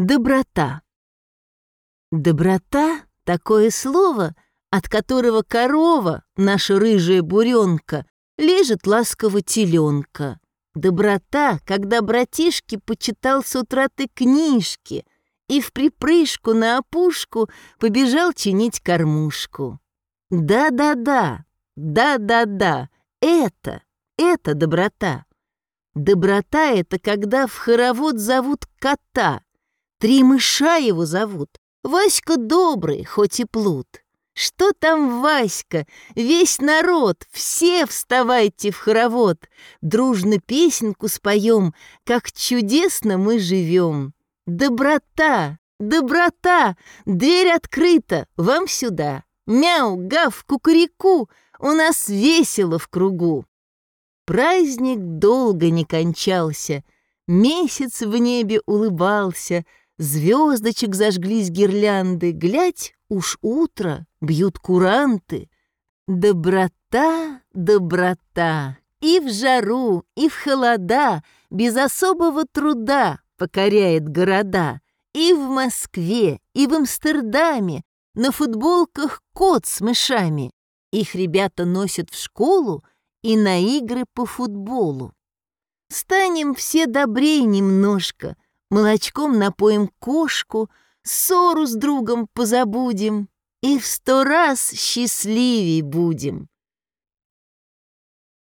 Доброта. Доброта — такое слово, от которого корова, наша рыжая буренка, лежит ласково теленка. Доброта, когда братишке почитал с утра ты книжки и в припрыжку на опушку побежал чинить кормушку. Да-да-да, да-да-да, это доброта. Доброта — это когда в хоровод зовут кота. 3 мыша его зовут. Васька добрый, хоть и плут. Что там Васька? Весь народ, все вставайте в хоровод. Дружно песенку споем, как чудесно мы живем. Доброта, доброта, дверь открыта, вам сюда. Мяу, гав, кукареку, у нас весело в кругу. Праздник долго не кончался, месяц в небе улыбался, звездочек зажглись гирлянды, глядь, уж утро, бьют куранты. Доброта, доброта, и в жару, и в холода, без особого труда покоряет города. И в Москве, и в Амстердаме на футболках кот с мышами. Их ребята носят в школу и на игры по футболу. Станем все добрей немножко, молочком напоим кошку, ссору с другом позабудем и в 100 раз счастливей будем.